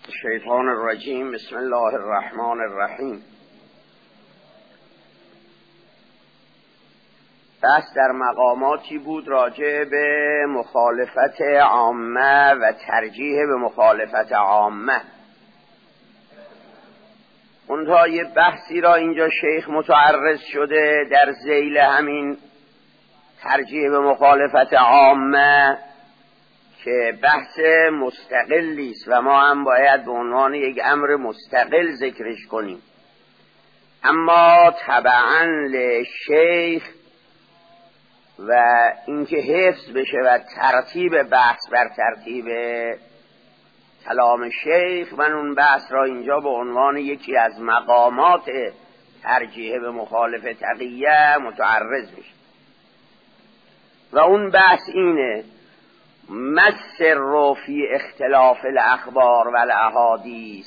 الشیطان الرجیم. بسم الله الرحمن الرحیم. بس در مقاماتی بود راجع به مخالفت عامه و ترجیح به مخالفت عامه. اونها یه بحثی را اینجا شیخ متعرض شده در ذیل همین ترجیح به مخالفت عامه که بحث مستقلی است و ما هم باید به عنوان یک امر مستقل ذکرش کنیم، اما تبعاً لشیخ و اینکه حفظ بشه و ترتیب بحث بر ترتیب کلام شیخ، من اون بحث را اینجا به عنوان یکی از مقامات ترجیح به مخالف تقیه متعرض میشه و اون بحث اینه: السر فی اختلاف الاخبار و الاحادیث.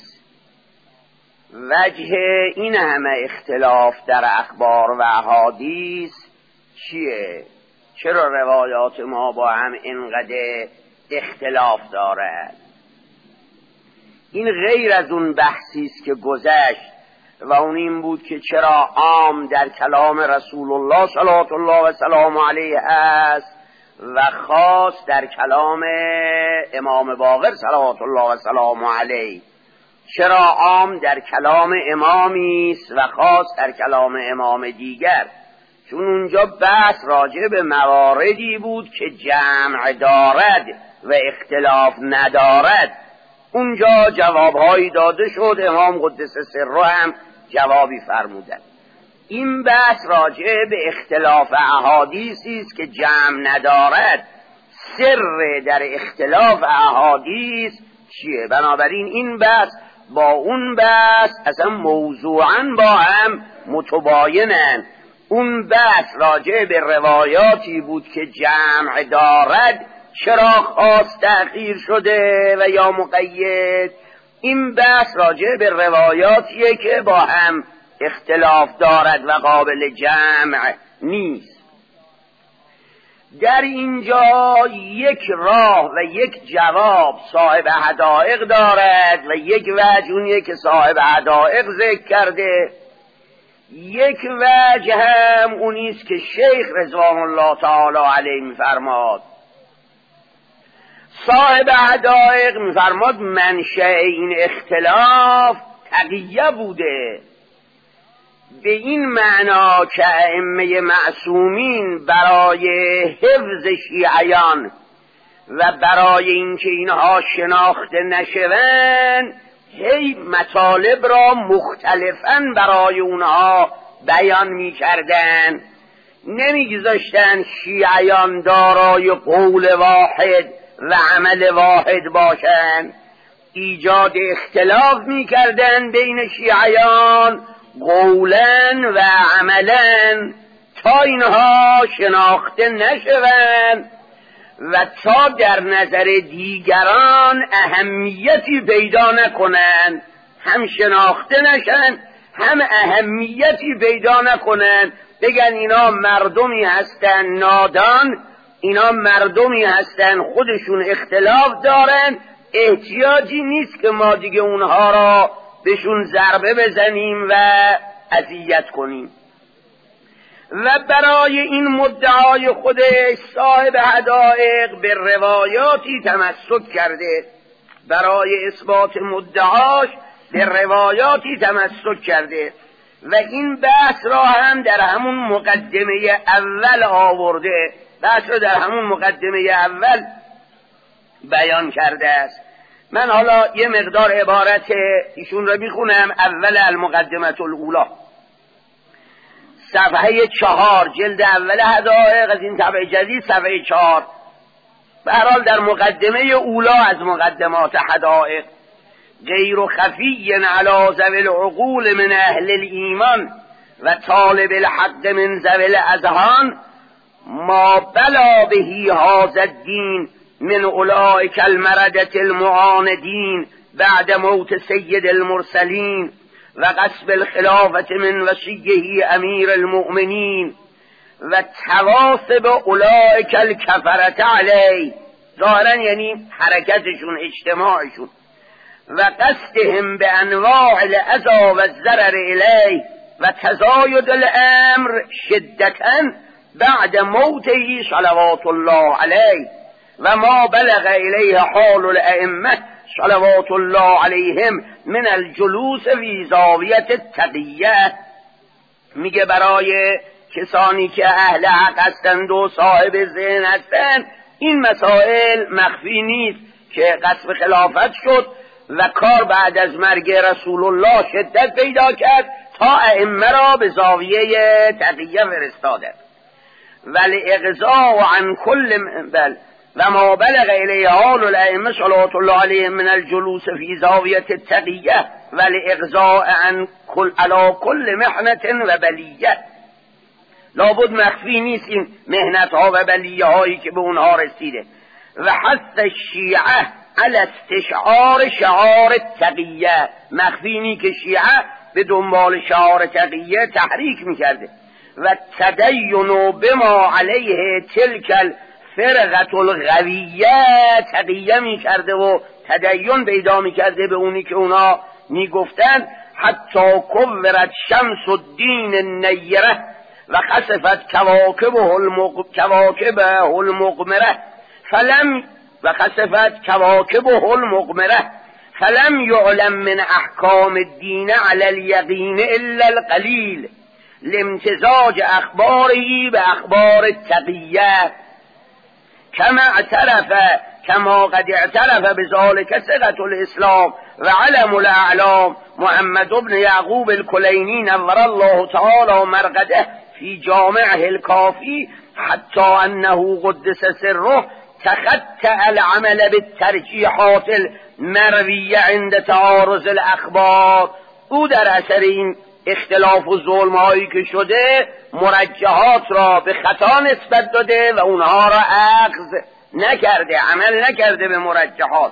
وجه این همه اختلاف در اخبار و احادیث چیه؟ چرا روایات ما با هم اینقدر اختلاف دارد؟ این غیر از اون بحثی است که گذشت و اون این بود که چرا عام در کلام رسول الله صلوات الله و سلام علیه است و خاص در کلام امام باقر صلوات الله و سلام علیه. چرا عام در کلام امامی است و خاص در کلام امام دیگر؟ چون اونجا بحث راجع به مواردی بود که جمع دارد و اختلاف ندارد. اونجا جوابهایی داده شد، امام قدس سره هم جوابی فرمودند. این بحث راجع به اختلاف احادیثی است که جمع ندارد. سر در اختلاف احادیث چیه؟ بنابراین این بحث با اون بحث اصلا موضوعاً با هم متباینن. اون بحث راجع به روایاتی بود که جمع دارد، چرا خاص تأخیر شده و یا مقید. این بحث راجع به روایاتیه که با هم اختلاف دارد و قابل جمع نیست. در اینجا یک راه و یک جواب صاحب حدائق دارد و یک وجه اونیه که صاحب حدائق ذکر کرده. یک وجه هم اونیست که شیخ رضوان الله تعالی علیه میفرماد. صاحب حدائق میفرماد منشأ این اختلاف تقیه بوده، به این معنا که ائمه معصومین برای حفظ شیعیان و برای اینکه اینها شناخته نشوند هی مطالب را مختلفاً برای اونها بیان می‌کردند، نمی‌گذاشتند شیعیان دارای قول واحد و عمل واحد باشند. ایجاد اختلاف می‌کردند بین شیعیان قولاً و عملاً تا اینها شناخته نشوند و تا در نظر دیگران اهمیتی پیدا نکنند، هم شناخته نشن هم اهمیتی پیدا نکنند. بگن اینا مردمی هستن نادان، اینا مردمی هستن خودشون اختلاف دارن، احتیاجی نیست که ما دیگه اونها را بهشون ضربه بزنیم و اذیت کنیم. و برای این مدعای خودش صاحب حدائق به روایاتی تمسک کرده، برای اثبات مدعاش به روایاتی تمسک کرده و این بحث را هم در همون مقدمه اول آورده، بحث را در همون مقدمه اول بیان کرده است. من حالا یه مقدار عبارت ایشون را میخونم. اول المقدمه الاولی، صفحه 4 جلد اول حدائق، از این طبع جدید صفحه 4. به هر حال در مقدمه اولا از مقدمات حدائق: غیر خفی علی ذوی العقول من اهل الایمان و طالب الحق من ذوی الاذهان ما بلا بهی هذا الدین من اولئک المردة المعاندین بعد موت سید المرسلین و غصب الخلافة من وصیه امیر المؤمنین و تواصب اولئک الکفرة علیه. ظاهرا یعنی حرکتشون، اجتماعشون. و قصدهم به انواع الاذى و الضرر الیه و تزاید الامر شدتا بعد موته صلوات الله علیه و ما بلغ الیه حال الائمه صلوات الله علیهم من الجلوس فی زاویه التقیه. میگه برای کسانی که اهل حق هستند و صاحب ذهن هستند این مسائل مخفی نیست که قصد خلافت شد و کار بعد از مرگ رسول الله شدت پیدا کرد تا ائمه را به زاویه تقیه فرستاده. ولی اغضاء عن کل و ما بلغ الیه حال الائمه صلوات الله علیهم من الجلوس فی زاویه التقیه ولی اغضاء عن علی کل محنت و بلیه. لابد مخفی نیست این محنت ها و بلیه هایی که به اونها رسیده. و حث الشیعه علی استشعار شعار التقیه، مخفی نیست که شیعه به دنبال شعار تقیه تحریک میکرده. و تدین بما علیه تلک الفرقه الغویه، تقیه میکرده و تدین پیدا میکرده به اونی که اونا میگفتن حتی کورت شمس الدین النیره و خسفت کواکبه المقمره فلم یعلم من احکام الدین علی الیقین الا القلیل لامتزاج اخباره به اخبار التقیه كما قد اعترف بذلك ثقة الاسلام و علم الاعلام محمد بن یعقوب الکلینی نور الله تعالی مرقده فی جامعه الکافی حتی انه قدس سره تخطى العمل بالترجیحات المرویه عند تعارض الاخبار. او در اثر این اختلاف و ظلم هایی که شده مرجحات را به خطا نسبت داده و اونها را اخذ نکرده، عمل نکرده به مرجحات.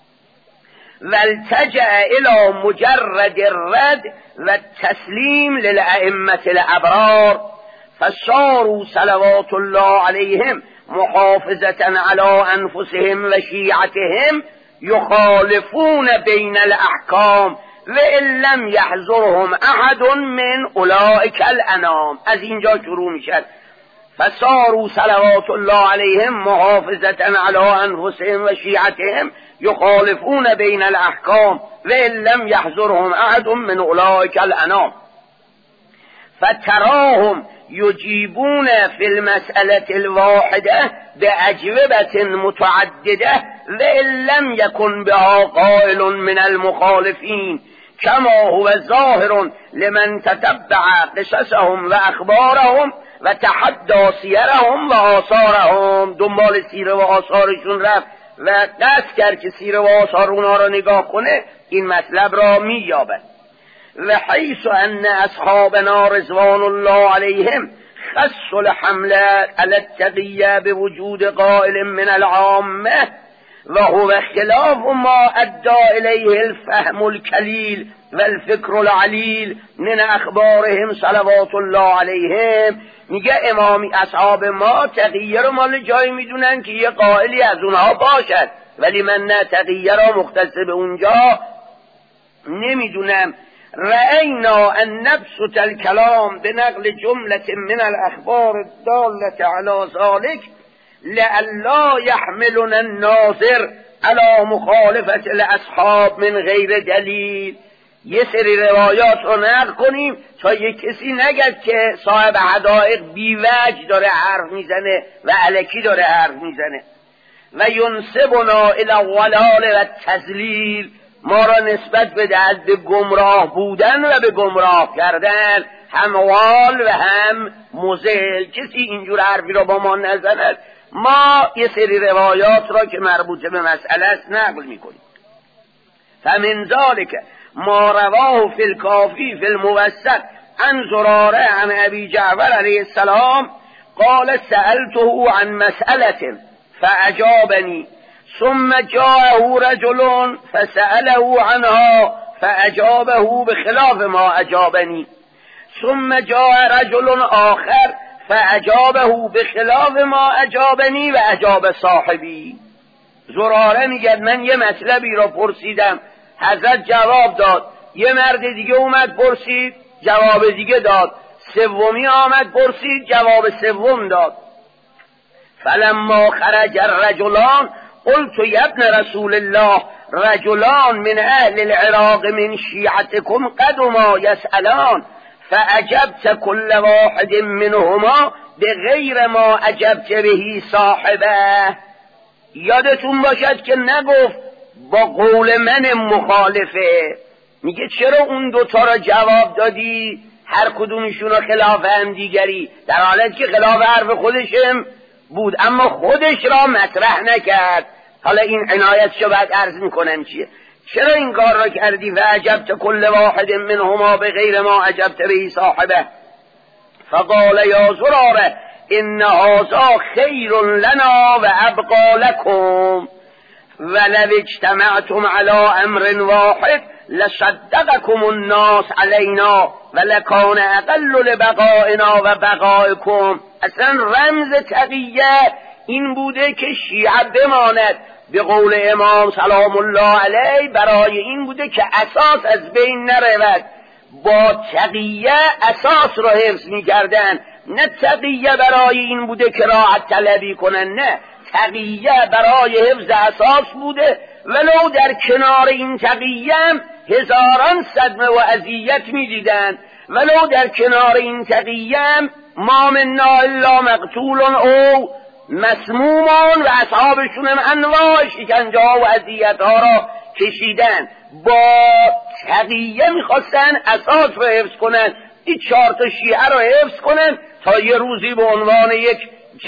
والتجأ الى مجرد الرد و تسلیم للائمه الابرار فصاروا صلوات الله علیهم محافظة على انفسهم و شیعتهم یخالفون بین الاحکام و ان لم یحضرهم احد من اولئک الانام. از اینجا شروع میشد فصاروا صلوات الله علیهم محافظة على انفسهم و شیعتهم یخالفون بین الاحکام و ان لم یحضرهم احد من اولئک الانام فتراهم یجیبون فی المسألة الواحده باجوبة متعدده و ان لم یکن بها قائل من المخالفین کما هو ظاهر لمن تتبع قصصهم و اخبارهم و تحدى سیرهم و آثارهم. دنبال سیره و آثارشون رفت و قصد کرد که سیره و آثار اونها را نگاه کنه، این مطلب را می‌یابد. و حیث ان اصحابنا رضوان الله علیهم خص الحمل علی التقیه بوجود قائل من العامه و هو خلاف ما ادى الیه الفهم الکلیل و الفکر العلیل من اخبارهم صلوات الله علیهم. میگه امامی اصحاب ما تقیه رو مال جایی میدونن که یه قائلی از اونها باشد، ولی من نه تقیه را مختص به اونجا نمیدونم. رأینا ان نبسط الكلام بنقل جملة من الاخبار الدالة على ذلك لئلا يحملنا الناظر على مخالفة الاصحاب من غیر دلیل. یه سری روایات رو نقل کنیم تا یک کسی نگد که صاحب حدائق بیوجه داره حرف میزنه و الکی داره حرف میزنه. و ینسبنا الى الضلال و التضلیل، ما را نسبت بدهد به گمراه بودن و به گمراه کردن، هم وال و هم مضل. کسی اینجور حرفی را با ما نزند، ما یه سری روایات را که مربوطه به مسئله است نقل میکنیم. فمن ذلك ما رواه فی الکافی فی الموسط عن زراره عن ابی جعفر علیه السلام قال سألته عن مسئلة فأجابني ثم جاءه رجل فسأله عنها فأجابه بخلاف ما أجابني ثم جاء رجل آخر فأجابه بخلاف ما أجابني و اجاب صاحبی. زراره میگه من یه مطلبی را پرسیدم حضرت جواب داد. یه مرد دیگه اومد پرسید، جواب دیگه داد. سومی آمد پرسید، جواب سوم داد. فلما خرج الرجلان قلت یا ابن رسول الله رجلان من اهل العراق من شیعتكم قدما یسألان فعجبت كل واحد منهما بغیر ما عجبت به صاحبه. یادتون باشد که نگفت با قول من مخالفه، میگه چرا اون دوتا را جواب دادی؟ هر کدومشون را خلاف هم دیگری، در حالت که خلاف حرف خودشم بود اما خودش را مطرح نکرد. حالا این عنایتشو بعد عرض میکنم چیه. چرا این کار را کردی؟ و عجبت کل واحد منهما بغیر ما عجبت به صاحبه. فقال یا زراره ان هذا خیر لنا و ابقى لكم ولو اجتمعتم على امر واحد لصدقكم الناس علينا ولكان اقل لبقائنا و بقائكم. اصلا رمز تقیه این بوده که شیعه بماند. به قول امام سلام الله علیه برای این بوده که اساس از بین نرود. با تقیه اساس را حفظ می‌کردن، نه تقیه برای این بوده که راحت طلبی کنن، نه، تقیه برای حفظ اساس بوده. ولو در کنار این تقیه هزاران صدمه و اذیت می‌دیدن، ولو در کنار این تقیه ما منا الا مقتول او مسمومان و اصحابشون هم انواع شکنجه و اذیت ها را کشیدن. با تقیه میخواستن اساس را حفظ کنن، این 4 تا شیعه را حفظ کنن تا یه روزی به عنوان یک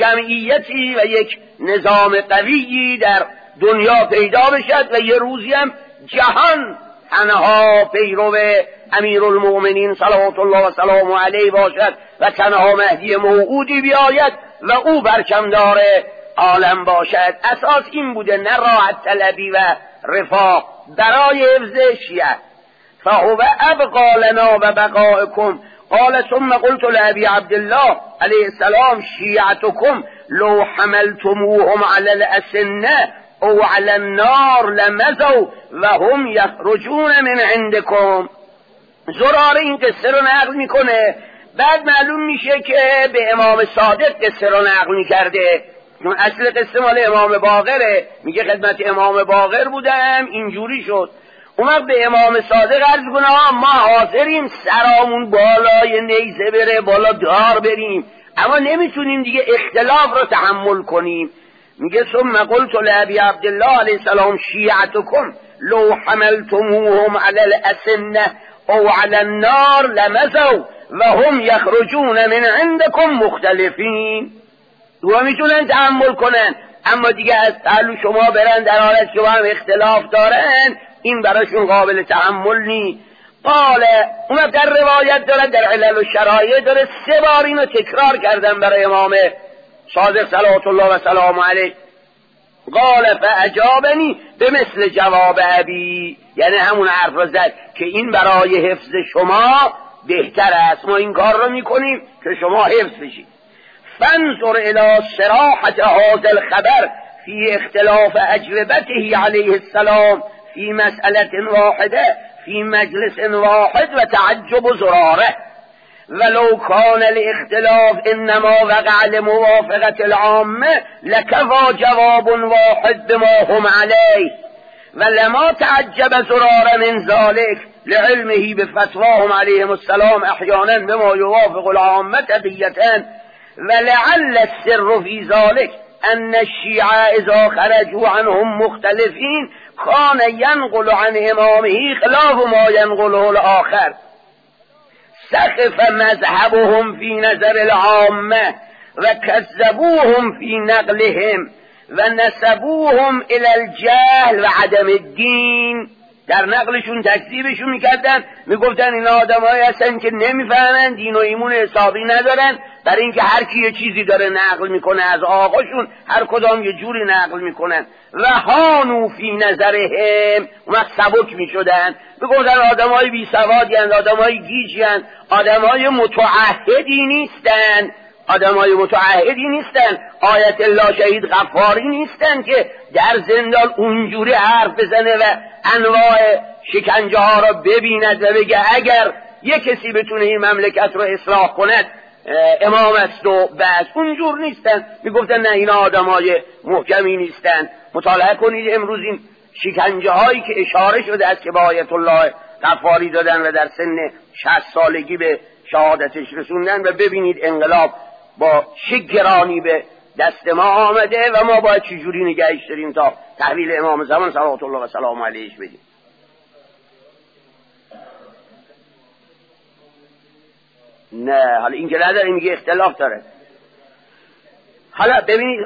جمعیتی و یک نظام قویی در دنیا پیدا بشد و یه روزی هم جهان تنها پیرو امیرالمؤمنین صلوات الله و سلامه علیه باشد و تنها مهدی موعودی بیاید و او برچمدار عالم باشد. اساس این بوده، نه راحت طلبی و رفاه برای حفظ شیعه. فهو ابقى لنا و بقائكم. قال ثم قلت لأبي عبد الله علیه السلام شیعتكم لو حملتموهم على الأسنة او على النار لمزوا و هم یخرجون من عندكم. زراره این قصه رو نقل میکنه، بعد معلوم میشه که به امام صادق قصه رو نقل میکرده، چون اصل قصه مال امام باقره. میگه خدمت امام باقر بودم اینجوری شد. اون وقت به امام صادق عرض کنه ما حاضریم سرامون بالای نیزه بره، بالا دار بریم، اما نمیتونیم دیگه اختلاف رو تحمل کنیم. میگه ثم قلت لأبي عبد الله علیه السلام شیعتكم لو حملتموهم على الأسنة او على النار لمزوا و هم یخرجون من عندكم مختلفین. دو میتونن تحمل کنن، اما دیگه از پهلو شما برن در حالت که با هم اختلاف دارن، این براشون قابل تحمل نی. قال اون در روایت داره، در علل و شرایع داره، 3 بار اینو تکرار کردن برای امام صادق صلوات الله و سلام علیه. قال فاجابنی به مثل جواب ابی، یعنی همون حرف رو زد که این برای حفظ شما بهتر است، ما این کار رو میکنیم که شما حفظ بشید. فانظر الى صراحة هذا الخبر في اختلاف اجوبته علیه السلام في مسألة واحدة في مجلس واحد و تعجب زراره. ولو كان الاختلاف انما وقع لموافقة العامة لكفى جواب واحد بما هم عليه ولما تعجب زراره من ذلك لعلمه بفتواهم عليهم السلام احيانا بما يوافق العامة تقية. ولعل السر في ذلك ان الشيعة اذا خرجوا عنهم مختلفين كان ينقل عن امامه خلاف ما ينقله الاخر. سخف مذهبهم في نظر العامة وكذبوهم في نقلهم ونسبوهم الى الجهل وعدم الدين. در نقلشون تکذیبشون میکردن، میگفتن این آدمایی هستن که نمیفهمن، دین و ایمون حسابی ندارن، برای اینکه هر کی یه چیزی داره نقل میکنه از آقاشون، هر کدام یه جوری نقل میکنن. و هانو فی نظرهم، اون سبک میشدن، میگفتن آدمای بی سوادی هستند، آدمای گیجی هستند، آدمای متعهدی نیستن، آدمای متعهدی نیستن، آیت الله شهید غفاری نیستن که در زندان اونجوری حرف بزنه و انواع شکنجه ها را ببیند و بگه اگر یک کسی بتونه این مملکت رو اصلاح کند امام است و بس. اونجور نیستن. میگفتن نه اینا آدمای محکمی نیستن. مطالعه کنید امروز این شکنجه هایی که اشاره شده است که با آیت الله غفاری دادن و در سن 60 سالگی به شهادتش رسوندن و ببینید انقلاب با چه گرانی به دست ما آمده و ما باید چجوری نگهش داریم تا تحویل امام زمان صلوات الله و سلام علیه بدیم. نه حالا این که نداره، میگه اختلاف داره. حالا ببینید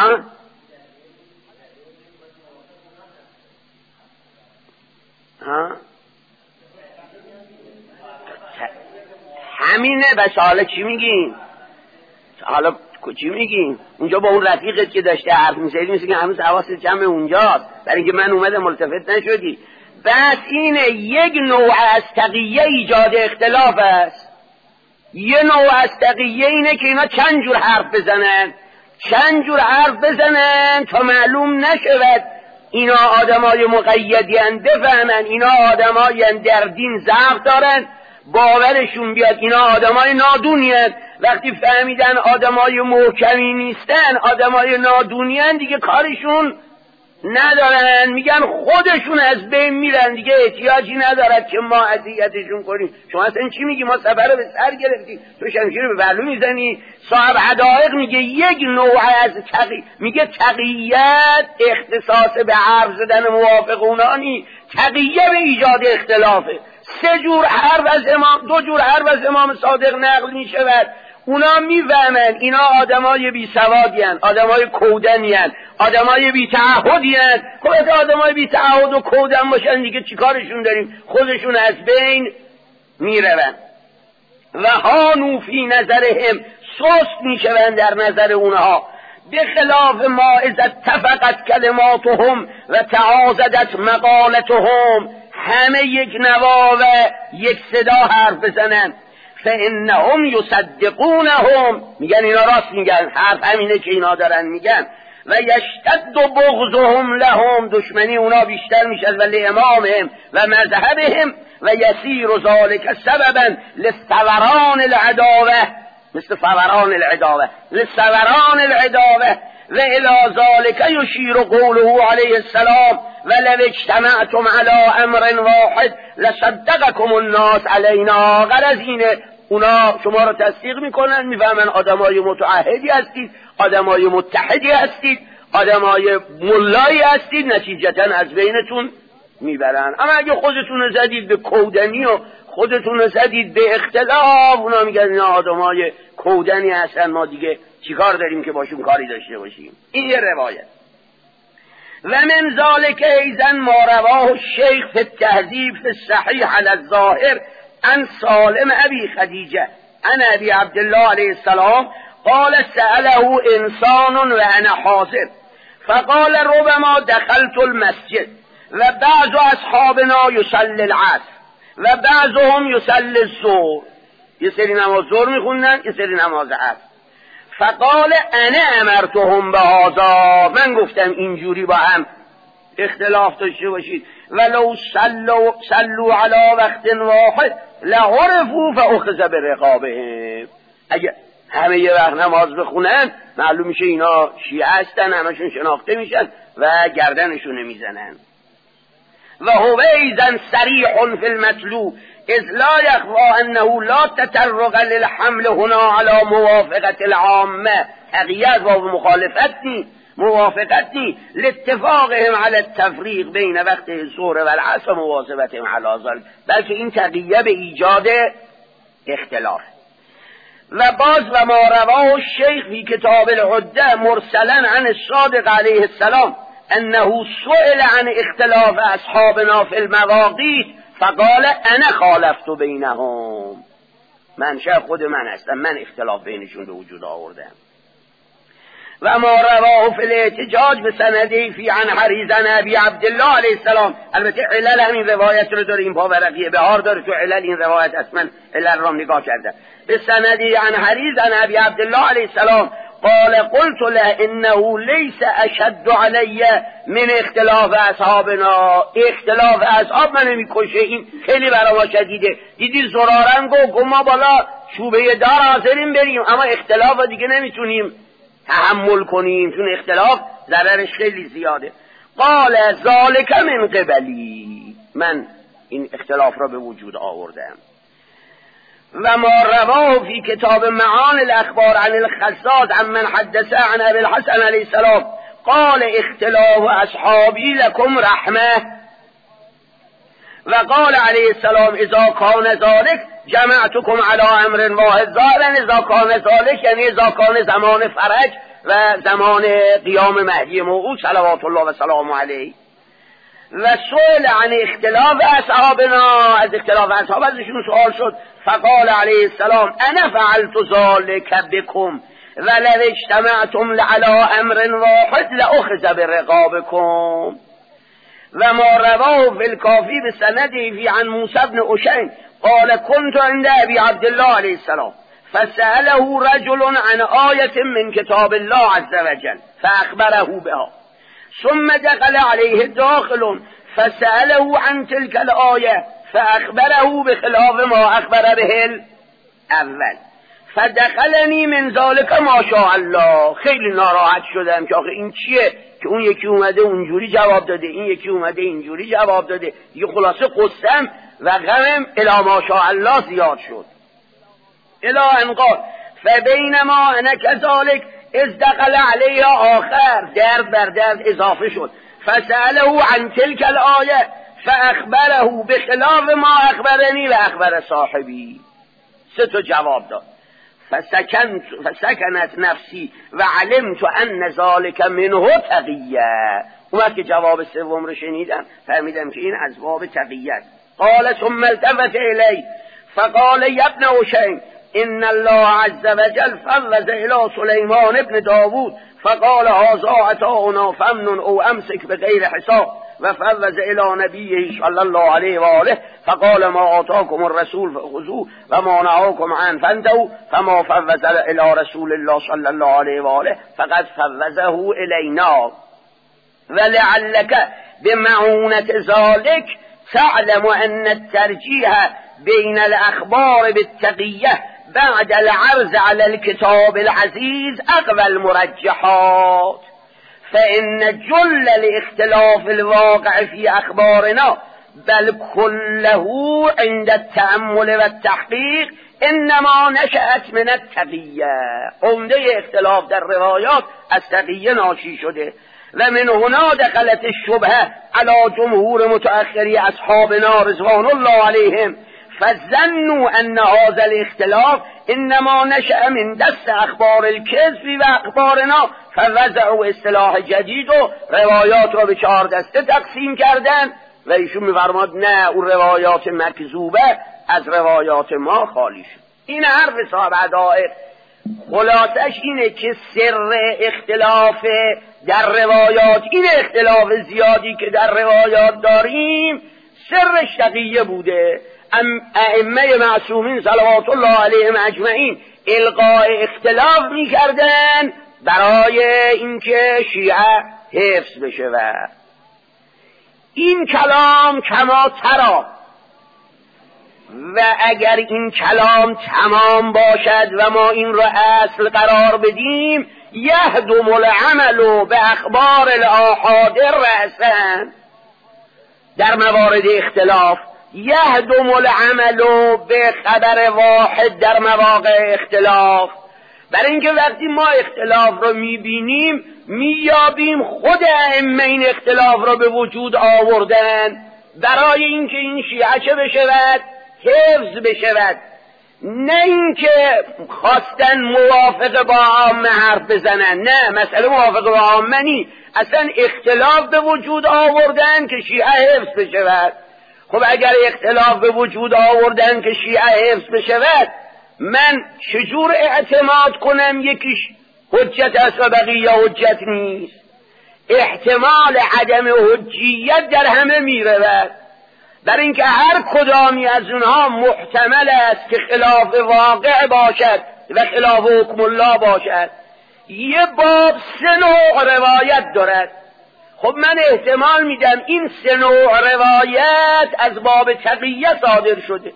همینه. بس حالا چی میگین؟ حالا چی میگین؟ اونجا با اون رفیقت که داشته حرف میزدی مثل که هنوز حواست جمع اونجاست، برای اینکه من اومدم ملتفت نشدی. بس اینه یک نوع از تقیه ایجاد اختلاف است. یه نوع از تقیه اینه که اینا چند جور حرف بزنن تا معلوم نشود اینا آدمای مقیدین، بفهمن اینا آدمای در دین ضعف دارن، باورشون بیاد اینا آدمای نادونین. وقتی فهمیدن آدمای محکمی نیستن، آدمای نادونین، دیگه کارشون ندارن، میگن خودشون از بین میرن، دیگه احتیاجی ندارد که ما اذیتشون کنیم. شما اصلا چی میگی؟ ما سفر رو به سر گرفتی، تو شمشیر به پهلو میزنی. صاحب حدائق میگه یک نوع از میگه تقیت اختصاص به حرف زدن موافق اونانی، تقیه به ایجاد اختلافه. دو جور حرف از امام صادق نقل میشود. اونا میفهمن اینا آدمای بی سوادین، آدمای کودنین، آدمای بی تعهدین. خب آدمای بی تعهد و کودن باشن دیگه چیکارشون داریم؟ خودشون از بین میرون. و هانو فی نظرهم، سست میشون در نظر اونها. به خلاف ما اذا اتفقت کلماتهم و تعاضدت مقالتهم، همه یک نوا و یک صدا حرف بزنن. فانهم یصدقونهم، میگن اینا راست میگن، حرف همینه که اینا دارن میگن. و یشتد بغضهم لهم، دشمنی اونا بیشتر میشه ولی امامهم و مذهبهم. و یسیر ذلك سببا للثوران العداوه، مثل فوران العداوه، للثوران العداوه. و الى ذلك یشیر قوله علیه السلام ولو اجتمعتم على امر واحد لصدقكم الناس علینا. غرض اینه اونا شما رو تصدیق میکنن، میفهمن آدمای متعهدی هستید، آدمای متحدی هستید، آدمای ملایی هستید، نتیجتا از بینتون میبرن. اما اگه خودتون رو زدید به کودنی و خودتون رو زدید به اختلاف، اونا میگن اینا آدمای کودنی هستن، ما دیگه چیکار داریم که باشون کاری داشته باشیم. این یه روایت. و من ذالک ایضا ما رواه الشیخ فی التهذیب فی الصحیح علی الظاهر عن سالم ابی خدیجه عن ابی عبدالله علیه السلام قال سأله انسان و انا حاضر فقال ربما دخلت المسجد و بعض اصحابنا یصلی العصر و بعضهم یصلی الظهر. یه سری نماز ظهر میخوندن، یه سری نماز عصر. فقال انا امرتهم بهذا، من گفتم اینجوری با هم اختلاف داشته باشید. ولو صلوا علی وقت واحد لعرفوا فاخذ برقابهم، اگه همه یه وقت نماز بخونن معلوم میشه اینا شیعه هستن، همشون شناخته میشن و گردنشون میزنن. و هو ایضا صریح فی المطلوب اذ لا یخفی انه لا تطرق للحمل هنا علی موافقت العامه. تقییت و مخالفت نی، موافقت نی، لاتفاقهم علی التفریق بین وقت الظهر و العصر مواظبتهم علی ذلك، بلکه این تقییت به ایجاد اختلاف. و باز و ما رواه الشیخ فی کتاب العده مرسلا عن الصادق علیه السلام انه سئل عن اختلاف اصحابنا فی المواقیت فقال انا خالفت بینهم، منشأ خود من هستم، من اختلاف بینشون به وجود آوردم. و ما رواه فی الاحتجاج به سندی فی عن حریز عن ابی عبدالله علیه السلام. البته علل همین روایت رو داره، این پاورقی بهار داره تو علل این روایت، اصلا علل را نگاه کرده. به سندی عن حریز عن ابی عبدالله علیه السلام قال قلت له انه لیس اشد علی من اختلاف اصحابنا. اختلاف اصحاب من نمیکشه، این خیلی برای ما شدیده. دیدی زرارنگو ما بالا چوبه دار حاضرین بریم، اما اختلاف دیگه نمیتونیم تحمل کنیم چون اختلاف ضررش خیلی زیاده. قال ذالک من قبلی، من این اختلاف را به وجود آوردم. و ما رواه فی کتاب معانی الاخبار عن الخزاز عن من حدثه عن ابی الحسن علیه السلام قال اختلاف اصحابی لکم رحمه. و قال علیه السلام اذا کان ذلک جمعتكم على امر واحد. ظاهرا اذا کان ذلک یعنی اذا کان زمان فرج و زمان قیام مهدی موعود صلوات الله و سلامه علیه. و سئل عن اختلاف اصحابنا، از اختلاف اصحاب ازشون سوال شد. فقال علیه السلام انا فعلت ذلك بكم ولو اجتمعتم على امر واحد لاخذ برقابكم. و ما رواه فی الکافی بسنده فی عن موسی بن عشین قال كنت عند ابي عبد الله علیه السلام فسأله رجل عن آیة من کتاب الله عز وجل فاخبره بها ثم دخل عليه داخل فسأله عن تلك الآية فاخبره بخلاف ما اخبر به الاول فدخلنی من ذلك ما شاء الله. خیلی ناراحت شدم که آخه این چیه که اون یکی اومده اونجوری جواب داده، این یکی اومده اینجوری جواب داده. دیگه خلاصه قصم و غمم الی ما شاء الله زیاد شد. الی ان قال فبینما انا كذلك اذ دخل علیه آخر، درد بر درد اضافه شد. فسأله عن تلك الآیه فاخبره بخلاف ما اخبرنی و اخبر صاحبی. سه تا جواب داد. فسکنت نفسی و علمت ان ذلك منه تقیه. اومد که جواب سوم رو شنیدم فهمیدم که این از باب تقیه است. قال ثم التفت الی فقال یا ابن عشین ان الله عز وجل فوض الى سلیمان ابن داود فقال هذا عطاؤنا فمن او امسك بغیر حساب و فوض الى نبیه صلی الله علیه و آله فقال ما آتاكم الرسول فخذوه و ما نهاكم عنه فانتهوا فما فوض الى رسول الله صلی الله علیه و آله فقد فوضه الینا ولعلك بمعونة ذلك تعلم ان الترجیح بین الاخبار بالتقیه بعد العرض على الكتاب العزيز اقوى المرجحات فإن جل الاختلاف الواقع في أخبارنا بل كله عند التأمل والتحقيق انما نشأت من التقیه. عمده اختلاف در روایات از تقیه ناشی شده و من هنا دخلت الشبهه على جمهور متأخری اصحابنا رضوان الله علیهم فظنوا ان هذا الاختلاف انما نشأ من دست اخبار الكذب و اخبارنا فوضعوا اصطلاح جدید و روایات را به 4 دسته تقسیم کردن و ایشون می‌فرماد نه اون روایات مکذوبه از روایات ما خالی شد. این حرف صاحب حدائق خلاصش اینه که سر اختلاف در روایات، این اختلاف زیادی که در روایات داریم سرش تقیه بوده. ائمه معصومین صلوات الله علیهم اجمعین القاء اختلاف می‌کردن برای اینکه شیعه حفظ بشه. و این کلام کما ترا، و اگر این کلام تمام باشد و ما این را اصل قرار بدیم یهدم العمل به اخبار الاحاد رأسا در موارد اختلاف، یهدم العمل به خبر واحد در مواقع اختلاف. برای اینکه وقتی ما اختلاف را میبینیم میابیم خود ائمه این اختلاف را به وجود آوردن برای اینکه این شیعه چه بشود؟ حفظ بشود، نه اینکه خواستن موافق با عامه حرف بزنن. نه، مسئله موافق با عامه نی، اصلا اختلاف به وجود آوردن که شیعه حفظ بشود. خب اگر اختلاف به وجود آوردن که شیعه حفظ بشود، من چجور اعتماد کنم یکیش حجت است و بقیه حجت نیست؟ احتمال عدم حجیت در همه میرود، در اینکه هر کدامی از اونها محتمل است که خلاف واقع باشد و خلاف حکم الله باشد. یه باب 3 نوع روایت دارد. خب من احتمال میدم این 3 نوع روایت از باب تقیه صادر شده،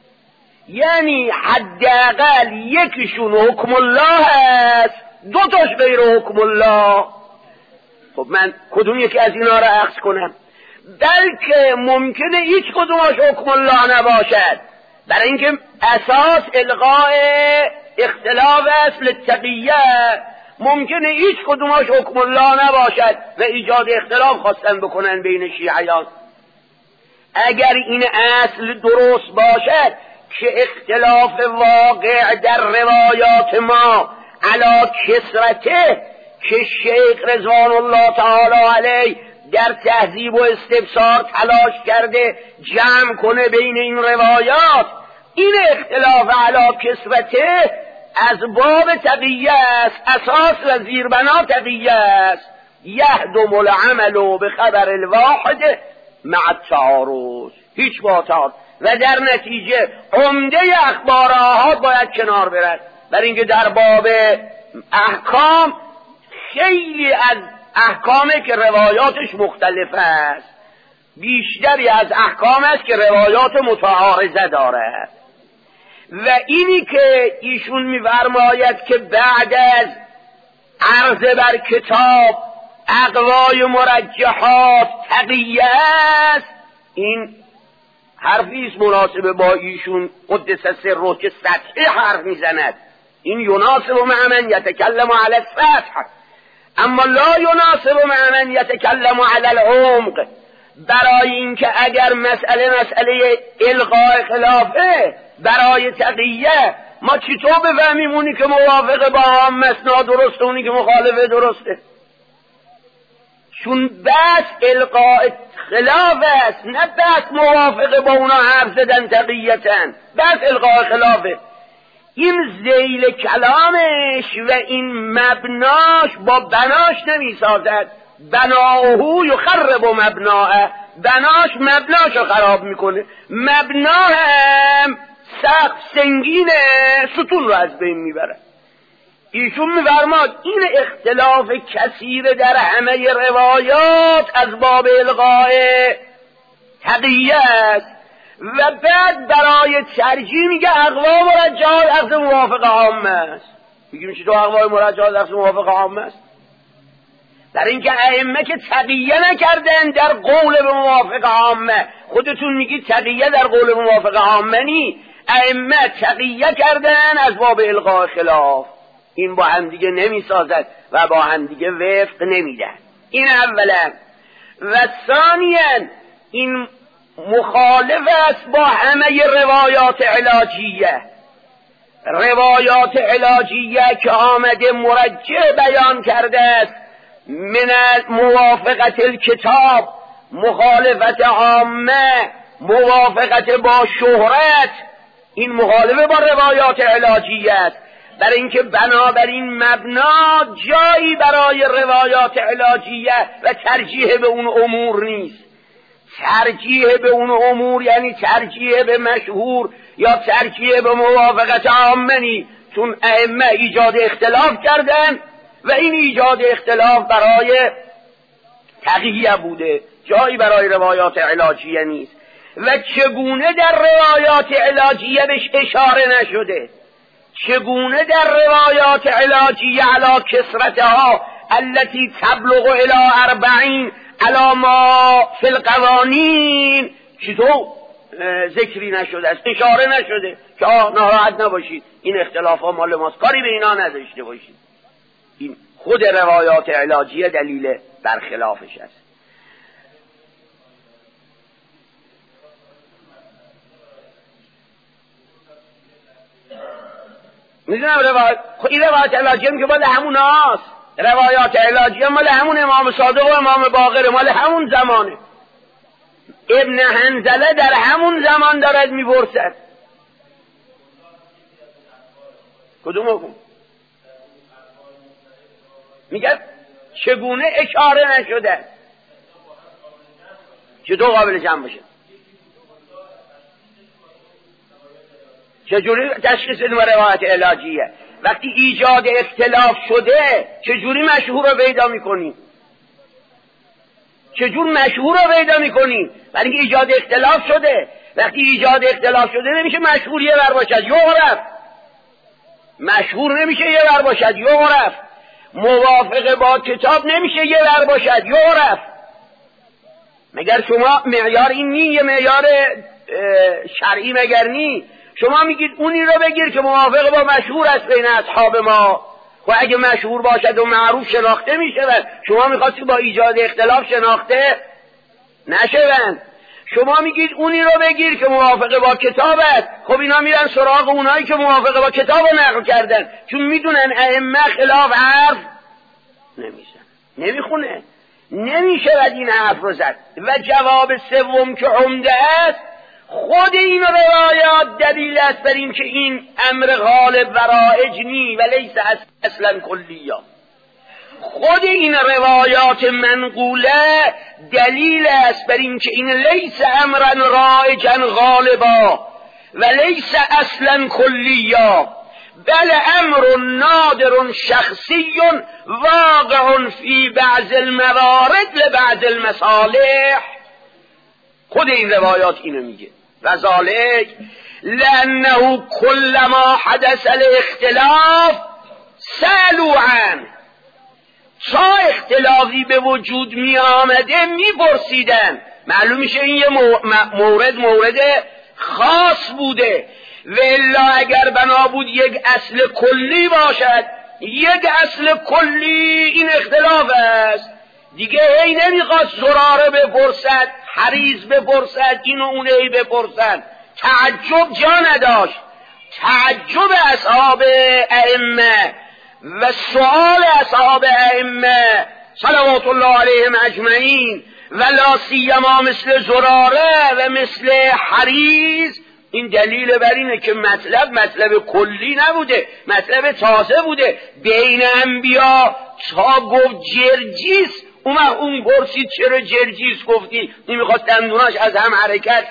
یعنی حداقل یکیشون حکم الله است، 2 تاش غیر حکم الله. خب من کدوم یکی از اینا را اخذ کنم؟ بلکه ممکنه هیچ کدومش حکم الله نباشد، برای اینکه اساس الغاء اختلاف اصل تقیه، ممکنه هیچ کدومش حکم الله نباشد و ایجاد اختلاف خواستن بکنن بین شیعیان. اگر این اصل درست باشد که اختلاف واقع در روایات ما علی کثرته که شیخ رضوان الله تعالی علیه در تهذیب و استبصار تلاش کرده جمع کنه بین این روایات، این اختلاف علی کثرته از باب تقیه است، اساس و زیربنا تقیه است. یهدم العمل به خبر الواحد مع التعارض، هیچ باطل، و در نتیجه عمده اخبار آحاد باید کنار برد، برای اینکه در باب احکام خیلی از احکامه که روایاتش مختلف است، بیشتری از احکام است که روایات متعارضه دارد. و اینی که ایشون می‌فرماید که بعد از عرض بر کتاب اقوای مرجحات تقیه است، این حرفی است مناسب با ایشون قدس سره که سطحی حرف میزند. این یناسب مع من یتکلم علی السطح، اما لا یناسب مع من یتکلم علی العمق. برای اینکه اگر مسئله الغاء خلافه برای تقیه، ما چطور بفهمیم اونی که موافق با عامه است نادرسته، اونی که مخالفه درسته؟ چون بس الغاء خلاف است، نه بس موافق با اونا حرف زدن تقیتن، بس الغاء خلافه. این ذیل کلامش و این مبناش با بناش نمی سازد. بناهو یخرب مبناه، بناش مبناشو خراب میکنه. مبنا هم سقف سنگینه، ستون رو از بین میبره. ایشون میفرماد این اختلاف کثیر در همه روایات از باب الغاء تقیه است. و بعد برای ترجیح میگه اقوام مرجحات اخذ موافق عامه است. میگیم چطور اقوام مرجحات اخذ موافق عامه است؟ در اینکه ائمه که تقیه نکردن در قول به موافق عامه، خودتون میگید تقیه در قول به موافق عامه نی، ائمه تقیه کردن از باب الغاء خلاف. این با هم دیگه نمی سازد و با هم دیگه وفق نمیدن. این اولا. و ثانیا این مخالف است با همه روایات علاجیه. روایات علاجیه که آمده مرجح بیان کرده است من موافقت الکتاب، مخالفت عامه، موافقت با شهرت، این مخالفه با روایات علاجیه است. برای اینکه بنابراین مبنا جایی برای روایات علاجیه و ترجیح به اون امور نیست. ترجیح به اون امور یعنی ترجیح به مشهور یا ترجیح به موافقت عامه نیست، چون ائمه ایجاد اختلاف کردن و این ایجاد اختلاف برای تقیه بوده، جایی برای روایات علاجیه نیست. و چگونه در روایات علاجیه بهش اشاره نشده؟ چگونه در روایات علاجیه علی کثرتها التي تبلغ الى 40 علی ما فی القوانین چطور ذکری نشده است، اشاره نشده که ناراحت نباشید این اختلاف ها مال ماست، کاری به اینا نداشته باشید. این خود روایات علاجیه دلیل برخلافش است. میدونم این روایات علاجیه که مال همون هاست، روایات علاجیه مال همون امام صادق و امام باقر، مال همون زمانه. ابن حنظله در همون زمان دارد میپرسد. کدوم حکم؟ میگه چگونه اشاره نشده، چطور قابل جمع باشه، چجوری تشخیص علم روایت علاجیه؟ وقتی ایجاد اختلاف شده چجوری مشهور رو پیدا میکنیم؟ چجور مشهور رو پیدا میکنیم؟ برای اینکه ایجاد اختلاف شده. وقتی ایجاد اختلاف شده نمیشه مشهور یه ور باشد یعرف، مشهور نمیشه یه ور باشد یعرف، موافق با کتاب نمیشه یه ور باشد یعرف. مگر شما معیار این نی؟ یه معیار شرعی مگر نی؟ شما میگید اونی رو بگیر که موافق با مشهور است بین اصحاب ما. و اگه مشهور باشد و معروف شناخته میشود، شما میخواستید با ایجاد اختلاف شناخته نشوند. شما میگید اونی رو بگیر که موافق با کتاب است. خب اینا میرن سراغ اونایی که موافق با کتاب رو نقل کردن، چون میدونن ائمه خلاف حرف نمیزن، نمیخونه، نمیشود این حرف رو زد. و جواب سوم که عمده است، خود این روایات دلیل است بر این که این امر غالب و رایج نی و لیس اصلا کلیا. خود این روایات منقوله دلیل است بر این که این لیس امرا رایجا غالبا و لیس اصلا کلیا، بل امر نادر شخصی واقع فی بعض الموارد لبعض المصالح. خود این روایات اینو میگه. و ذالک لانه کلما حدث الاختلاف سألوا عنه، تا اختلافی به وجود می آمده می پرسیدن. معلوم میشه این یه مورد خاص بوده، و الا اگر بنا بود یک اصل کلی باشد، یک اصل کلی این اختلاف است دیگه. هی نمیخواد زراره بپرسد، حریص بپرسد، اینو اونه بپرسد. تعجب جا نداشت. تعجب اصحاب ائمه و سؤال اصحاب ائمه صلوات الله علیهم اجمعین و لا سیما مثل زراره و مثل حریص، این دلیل بر اینه که مطلب کلی نبوده، مطلب تازه بوده. بین انبیا تا گفت جرجیس، اون پرسید چرا جرجیس گفتی؟ این میخواست دندوناش از هم حرکت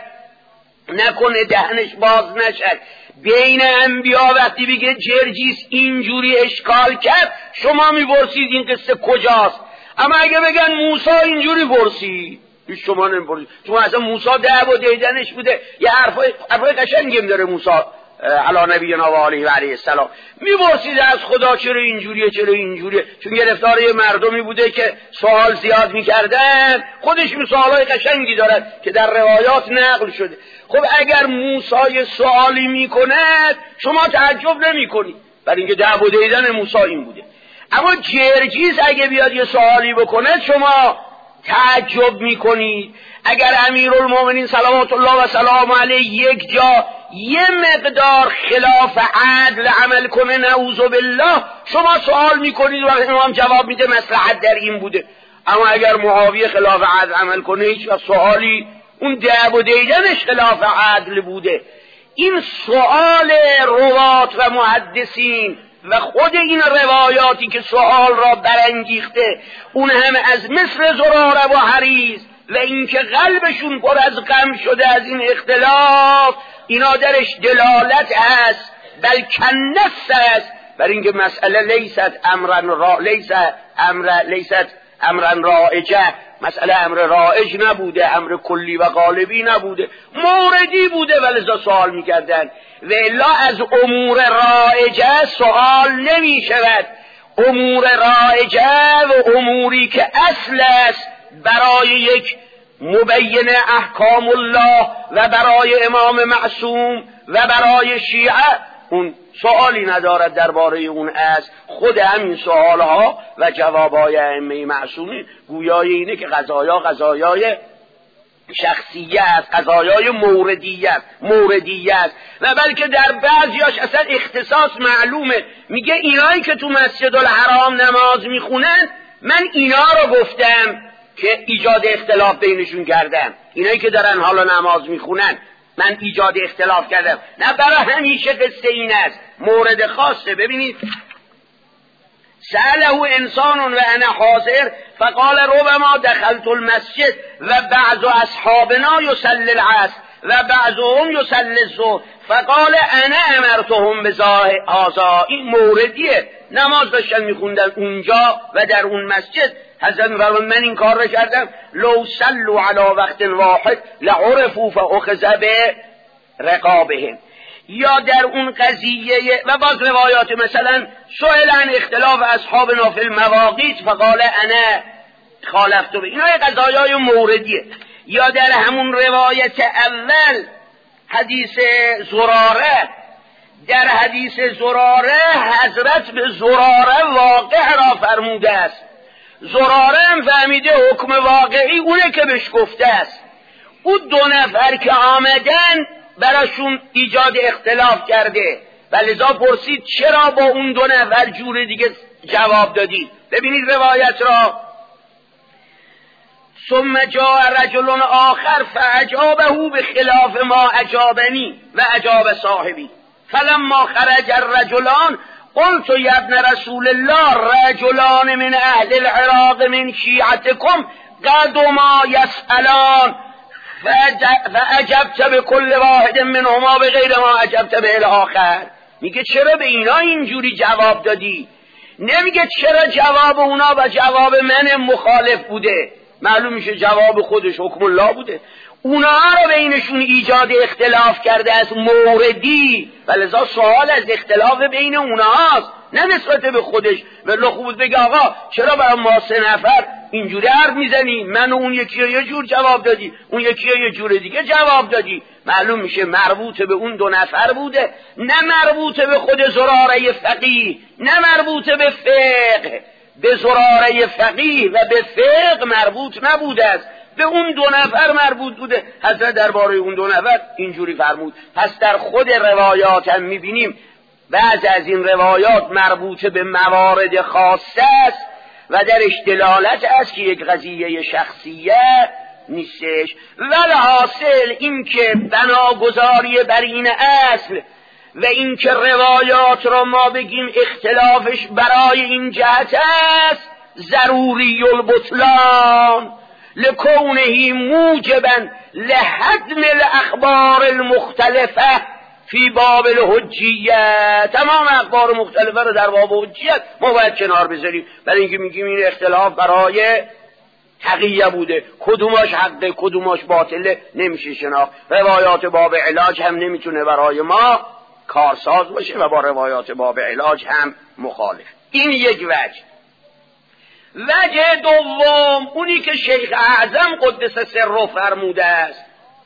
نکنه، دهنش باز نشد. بین انبیا وقتی بگه جرجیس اینجوری اشکال کرد، شما میپرسید این قصه کجاست. اما اگه بگن موسی اینجوری پرسید، شما نمیپرسید، چون اصلا موسی دعو و دیدنش بوده. یه حرفای قشنگی هم داره موسی علی نبینا و علیه و علیه السلام. میپرسید از خدا چرا اینجوریه، چرا اینجوریه، چون گرفتار یه مردمی بوده که سوال زیاد میکردن. خودش می سوالای قشنگی دارد که در روایات نقل شده. خب اگر موسی سوالی میکند شما تعجب نمیکنید، برای اینکه دعو و دیدن موسی این بوده. اما جرجیس اگه بیاد یه سوالی بکنه شما تعجب میکنید. اگر امیرالمومنین صلوات الله و سلام علیه یک جا یه مقدار خلاف عدل عمل کنه، نعوذ بالله، شما سوال میکنید و امام جواب میده مصلحت در این بوده. اما اگر معاویه خلاف عدل عمل کنه، هیچ سوالی، اون دعو و دیدنش خلاف عدل بوده. این سوال روات و محدثین و خود این روایاتی که سوال را برانگیخته، اون هم از مثل زراره و حریص، و اینکه قلبشون پر از غم شده از این اختلاف، اینا درش دلالت است، بلکه نص است بر اینکه مسئله لیست امرا رائجه، مسئله امر رائج نبوده، امر کلی و غالبی نبوده، موردی بوده ولذا سوال میکردن. و الا از امور رائجه سوال نمی شود. امور رائجه و اموری که اصل است برای یک مبین احکام الله و برای امام معصوم و برای شیعه، اون سوالی ندارد درباره اون. از خود همین سوالها و جوابهای ائمه معصومین گویای اینه که قضایای شخصیه است، قضایای موردیه است و بلکه در بعضیاش اصلا اختصاص معلومه. میگه اینایی که تو مسجد الحرام نماز میخونن، من اینا رو گفتم که ایجاد اختلاف بینشون کردم. اینایی که دارن حالا نماز میخونن من ایجاد اختلاف کردم، نه برای همیشه قصه این است، مورد خاصه. ببینید سأله انسان و انا حاضر فقال ربما دخلت المسجد و بعض اصحابنا يصلي العصر و بعضهم یصلی الظهر فقال انا امرتهم بهذا. این موردیه، نماز داشتن میخوندن اونجا و در اون مسجد. حضرت میفرمایند من این کار رو کردم، لو صلوا علی وقت واحد لعرفوا فاخذ برقابهم. یا در اون قضیه و باز روایات مثلا سئل عن اختلاف اصحابنا فی المواقیت فقال انا خالفت به. اینا قضایای موردیه. یا در همون روایت اول حدیث زراره، در حدیث زراره حضرت به زراره واقع را فرموده است. زراره هم فهمیده حکم واقعی اونه که بهش گفته است. اون دو نفر که آمدن براشون ایجاد اختلاف کرده و لذا پرسید چرا با اون دو نفر جور دیگه جواب دادید. ببینید روایت را. ثم جاء رجل آخر فاجابه بخلاف ما اجابنی و اجاب صاحبی فلما خرج الرجلان قلت یا ابن رسول الله رجلان من اهل العراق من شیعتكم قدما يسألان فاجبت بكل واحد منهما بغیر ما اجبت به الاخر. میگه چرا به اینا اینجوری جواب دادی؟ نمیگه چرا جواب اونا و جواب من مخالف بوده. معلوم میشه جواب خودش حکم الله بوده. اونا رو بینشون ایجاد اختلاف کرده از موردی و لذا سوال از اختلاف بین اوناست، نه نسبت به خودش. ولی خوب بود بگه آقا چرا برای ما سه نفر اینجوری حرف میزنی؟ من و اون یکی یه جور جواب دادی، اون یکی یه جور دیگه جواب دادی. معلوم میشه مربوط به اون دو نفر بوده، نه مربوط به خود زراره فقیه، نه مربوط به فقه. به زراره فقیه و به فقه مربوط نبوده است، به اون دو نفر مربوط بوده. حضرت درباره اون دو نفر اینجوری فرمود. پس در خود روایات هم میبینیم بعض از این روایات مربوط به موارد خاصه است و درش دلالت است که یک قضیه شخصیه نیستش. ولی حاصل این که بناگذاری بر این اصل و این که روایات را ما بگیم اختلافش برای این جهت است ضروری البطلان لکونه موجبا لحدم الاخبار المختلفه فی باب الحجیت. تمام اخبار مختلفه رو در باب حجیت ما باید کنار بذاریم، برای اینکه میگیم این اختلاف برای تقیه بوده، کدوماش حقه کدوماش باطله نمیشه شناخت. روایات باب علاج هم نمیتونه برای ما کارساز باشه و با روایات باب علاج هم مخالف. این یک وجه. وجه دوم اونی که شیخ اعظم قدس سره فرموده است،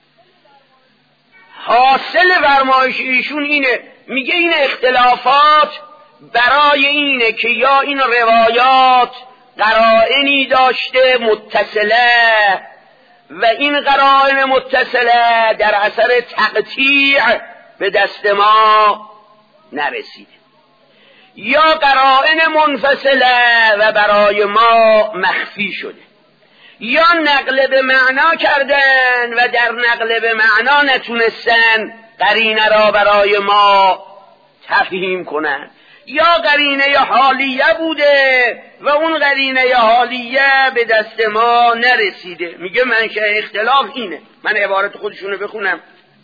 حاصل فرمایش ایشون اینه، میگه این اختلافات برای اینه که یا این روایات قرائنی داشته متصله و این قرائن متصله در اثر تقطیع به دست ما نرسیده، یا قرائن منفصله و برای ما مخفی شده، یا نقل به معنا کردن و در نقل به معنا نتونستن قرینه را برای ما تفهیم کنن، یا قرینه حالیه بوده و اون قرینه حالیه به دست ما نرسیده. میگه منشأ اختلاف اینه. من عبارت خودشونو بخونم.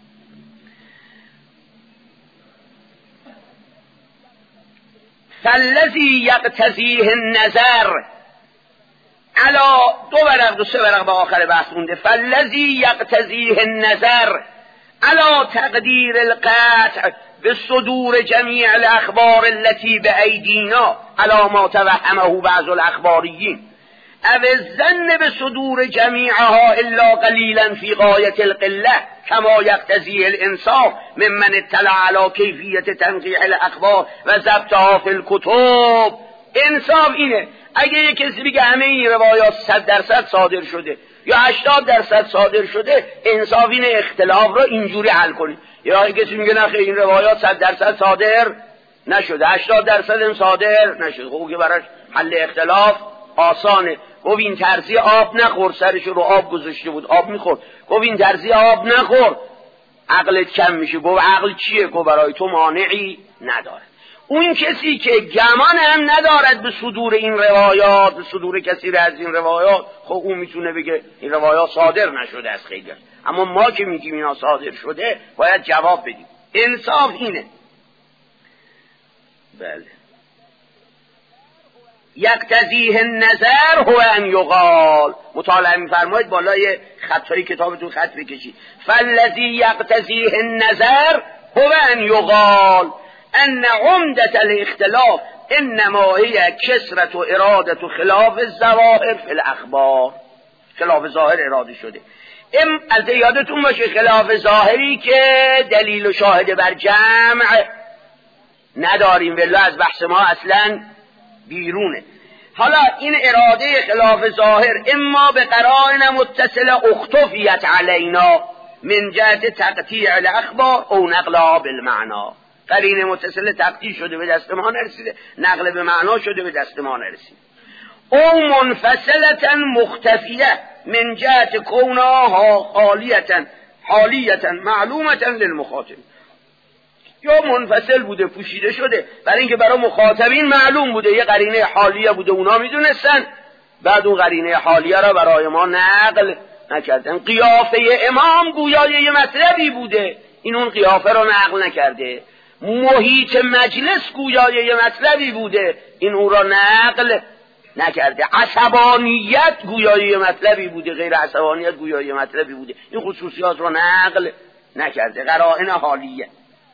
فالذی یقتضیه النظر علا دو سه ورق به آخر بحث مونده. فالذی یقتضیه النظر علا تقدیر القطع به صدور جمیع الاخبار التي بأیدینا علا ما توهمه بعض الاخباریین او الظن به صدور جمیعها الا قلیلا فی غایت القله کما یقتضی الانصاف ممن اطلع علی کیفیت تنقیح الاخبار و ضبطها فی الکتب. انصاف اینه اگه یک کسی بگه همه این روایات 100% صادر شده یا 80% صادر شده، انصاف اینه اختلاف رو اینجوری حل کنید. یا اگه کسی میگه نه این روایات 100% صادر نشده 80% هم صادر نشده، خب که براش حل اختلاف آسانه. گفت این ترزی آب نخور، سرش رو آب گذاشته بود آب میخور، گفت این ترزی آب نخور عقلت کم میشه. گفت عقل چیه؟ گفت برای تو مانعی نداره. اون کسی که گمان هم ندارد به صدور این روایات، به صدور کسی از این روایات، خب اون میتونه بگه این روایات صادر نشده از خیلی. اما ما که میگیم اینا صادر شده باید جواب بدیم. انصاف اینه. بله. یقتضیه النظر هو ان یقال، مطالعه می‌فرمایید بالای خطای کتابتون خط بکشید. فالذی یقتضیه النظر هو ان یقال ان عمدة الاختلاف انما هی کثرت و اراده و خلاف الظواهر فی الاخبار. خلاف ظاهر اراده شده. از یادتون باشه خلاف ظاهری که دلیل و شاهد بر جمع نداریم، ولی از بحث ما اصلا بیرونه. حالا این اراده خلاف ظاهر اما به قرائن متصله اختفیت علینا من جهت تقطیع الاخبار او نقلها بالمعنا. قرینه متصله تقطیع شده به دست ما نرسیده، نقل به معنا شده به دست ما نرسیده. او منفصلتا مختفیه من جهت کونها حالیتا معلومتا للمخاطب. یا منفصل بوده، پوشیده شده، برای اینکه برای مخاطبین معلوم بوده، یه قرینه حالیه بوده اونا میدونستن، بعد اون قرینه حالیه را برای ما نقل نکردن. قیافه امام گویا یه مطلبی بوده، این اون قیافه را نقل نکرده. محیط مجلس گویا یه مطلبی بوده، این اون را نقل نکرده. عصبانیت گویا یه مطلبی بوده، غیر عصبانیت گویا یه مطلبی بوده، این خصوصیات را نقل نکرده. قرائن حالیه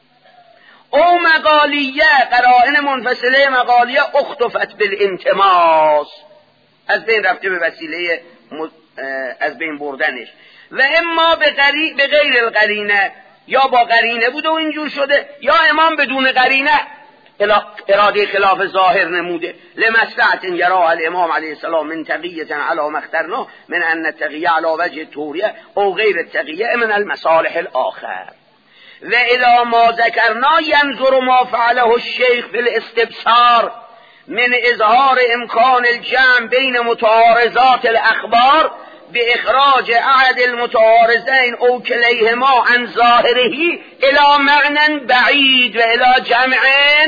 او مقالیه، قرائن منفصله مقالیه اختفت بالانتماس، از بین رفته به وسیله از بین بردنش. و اما به غیر القرینه، یا با قرینه بوده و اینجور شده، یا امام بدون قرینه اراده خلاف ظاهر نموده. لمصلحت یراها الامام علیه السلام من تقیه علی ما اخترنا من ان التقیه علی وجه التوریه او غیر التقیه من المصالح الاخر. و الی ما ذکرنا ینظر ما فعله الشیخ فی الاستبصار من اظهار امکان الجمع بین متعارضات الاخبار به اخراج احد المتعارضین او کلیهما عن ظاهره الی معنی بعید و الی جمع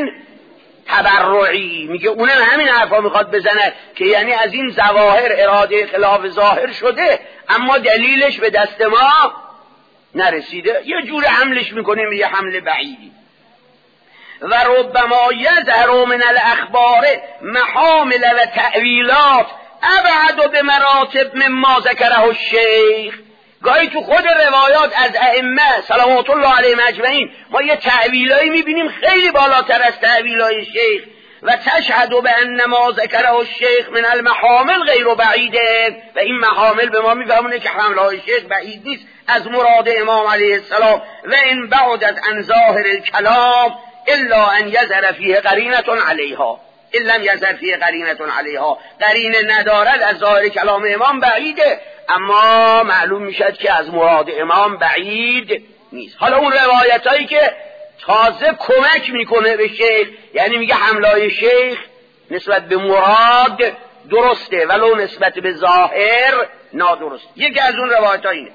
تبرعی. میگه اونم همین حرفا میخواد بزنه که یعنی از این ظواهر اراده خلاف ظاهر شده اما دلیلش به دست ما نرسیده، یه جور حملش میکنیم یه حمل بعیدی. و ربما یظهر من الاخبار محامل و تأویلات ابعد به مراتب مما ذکره الشیخ. گاهی تو خود روایات از ائمه صلوات الله علیهم اجمعین ما یه تأویلایی میبینیم خیلی بالاتر از تأویلای شیخ. و تشهد به ان ما ذکره الشیخ من المحامل غیر بعیده، و این محامل به ما میفهمونه که حملهای شیخ بعید نیست از مراد امام علیه السلام. و این بعدت عن ظاهر الکلام الا ان یظهر فیه قرینه علیها، الا لم یظهر فیه قرینه علیها، قرینه ندارد از ظاهر کلام امام بعیده، اما معلوم میشد که از مراد امام بعید نیست. حالا اون روایتایی که تازه کمک میکنه به شیخ، یعنی میگه حملای شیخ نسبت به مراد درسته ولو نسبت به ظاهر نادرست. یکی از اون روایت‌ها اینه: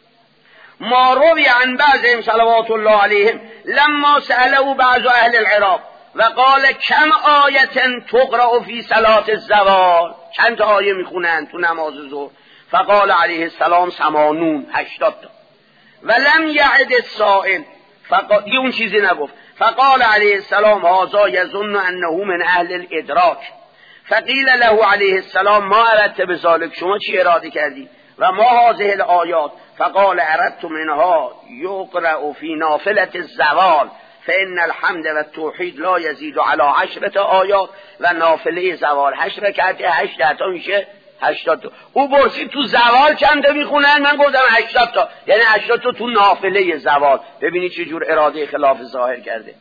ما روی عن بعضهم صلوات الله علیهم لما سأله بعض اهل العراق و قال کم آیه تقرأ فی صلاة الزوال، چند تا آیه میخونن تو نماز ظهر؟ فقال علیه السلام 80 تا. ولم یعد السائل، یه اون چیزی نگفت. فقال علیه السلام هذا یظن انه من اهل الادراک. فقیل له علیه السلام ما اردت بذلک، شما چی اراده کردی؟ و ما هذه الآیات؟ فقال اردت منها یقرأ فی نافلة الزوال فإن الحمد و التوحید لا یزید علی 10 آیات و نافله زوال 8 رکعت 8 تا میشه 80 تا. او برسید تو زوال چند تا میخونن؟ من گفتم 80 تا، یعنی 80 تا تو نافله زوال. ببینید چه جور اراده خلاف ظاهر کرده.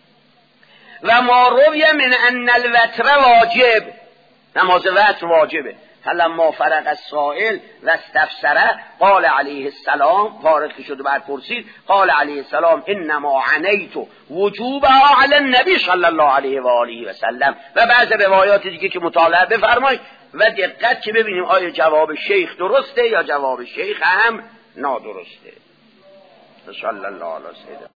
و ما روی من ان الوتر واجب، نماز وتر واجبه. فلما فرغ السائل و استفسره قال علیه السلام، فارغ شد و بعد پرسید، قال علیه السلام انما عنیت وجوبها علی النبی صلی الله علیه و آله و سلم. و بعض روایات دیگه که مطالعه بفرمایید و دقت که ببینیم آیا جواب شیخ درسته یا جواب شیخ هم نادرسته. صلی الله علیه و سلم.